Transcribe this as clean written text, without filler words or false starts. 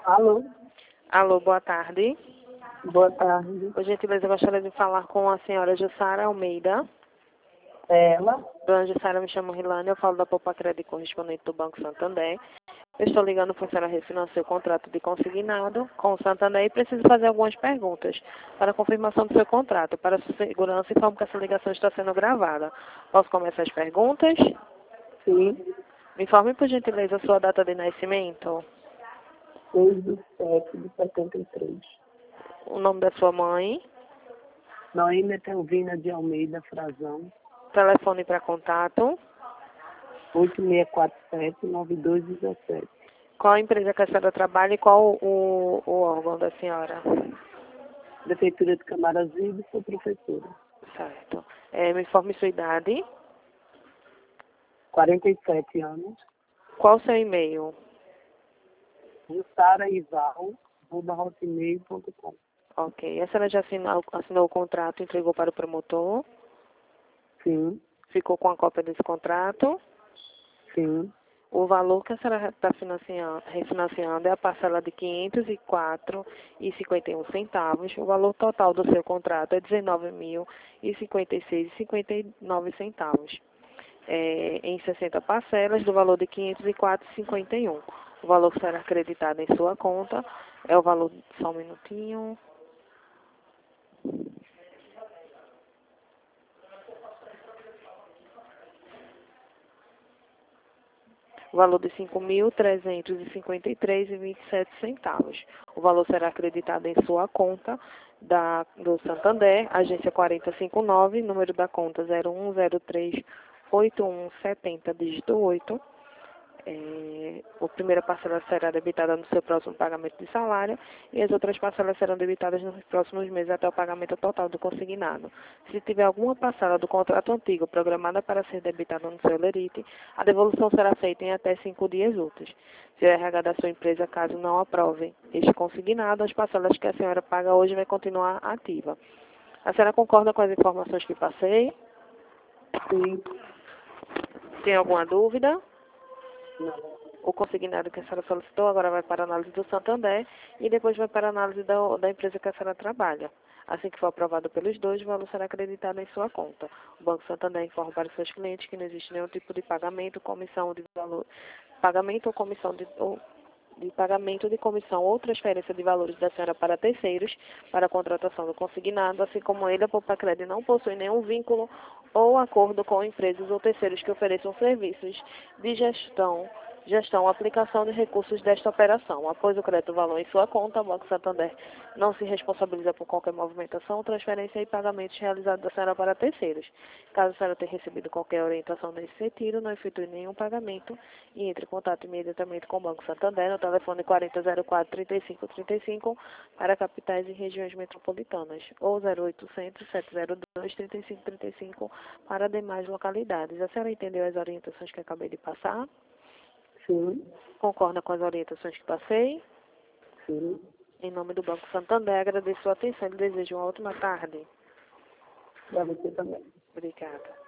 Alô? Alô, boa tarde. Boa tarde. Por gentileza, eu gostaria de falar com a senhora Jussara Almeida. Ela? Dona Jussara, me chamo Rilane, eu falo da Poupa Crédito correspondente do Banco Santander. Eu estou ligando para a senhora refinanciar o contrato de consignado com o Santander e preciso fazer algumas perguntas para confirmação do seu contrato. Para sua segurança, informo que essa ligação está sendo gravada. Posso começar as perguntas? Sim. Me informe, por gentileza, a sua data de nascimento, 6/7/73. o nome da sua mãe, Noêmia Telvina de Almeida Frazão, telefone para contato, 8647-9217. qual a empresa que a senhora trabalha e qual o órgão da senhora. Prefeitura de Camaragibe, sou professora. Certo. Me informe sua idade. 47 anos. Qual o seu e-mail? jussaraival@hotmail.com. Ok. A senhora já assinou o contrato e entregou para o promotor? Sim, Ficou com a cópia desse contrato? sim, O valor que a senhora está refinanciando é a parcela de R$ 504,51. O valor total do seu contrato é R$ 19.056,59. Em 60 parcelas do valor de R$ 504,51. O valor que será acreditado em sua conta é o valor... Só um minutinho. O valor de R$ 5.353,27. O valor será acreditado em sua conta do Santander, agência 4059, número da conta 01038170, dígito 8. A primeira parcela será debitada no seu próximo pagamento de salário e as outras parcelas serão debitadas nos próximos meses até o pagamento total do consignado. Se tiver alguma parcela do contrato antigo programada para ser debitada no seu lerite, a devolução será feita em até 5 dias úteis. Se o RH da sua empresa, caso não aprove este consignado, as parcelas que a senhora paga hoje vai continuar ativa. A senhora concorda com as informações que passei? sim. Tem alguma dúvida? Não. O consignado que a senhora solicitou agora vai para a análise do Santander e depois vai para a análise da empresa que a senhora trabalha. Assim que for aprovado pelos dois, o valor será acreditado em sua conta. O Banco Santander informa para os seus clientes que não existe nenhum tipo de pagamento ou comissão de pagamento de comissão ou transferência de valores da senhora para terceiros para a contratação do consignado, assim como ele, a Poupa Crédito não possui nenhum vínculo ou acordo com empresas ou terceiros que ofereçam serviços de gestão, aplicação de recursos desta operação. Após o crédito valor em sua conta, o Banco Santander não se responsabiliza por qualquer movimentação, transferência e pagamentos realizados da senhora para terceiros. Caso a senhora tenha recebido qualquer orientação nesse sentido, não efetue nenhum pagamento e entre em contato imediatamente com o Banco Santander no telefone 4004-3535 para capitais e regiões metropolitanas ou 0800-702-3535 para demais localidades. A senhora entendeu as orientações que acabei de passar? Sim, Concorda com as orientações que passei? sim. Em nome do Banco Santander, agradeço a atenção e desejo uma ótima tarde. Para você também. Obrigada.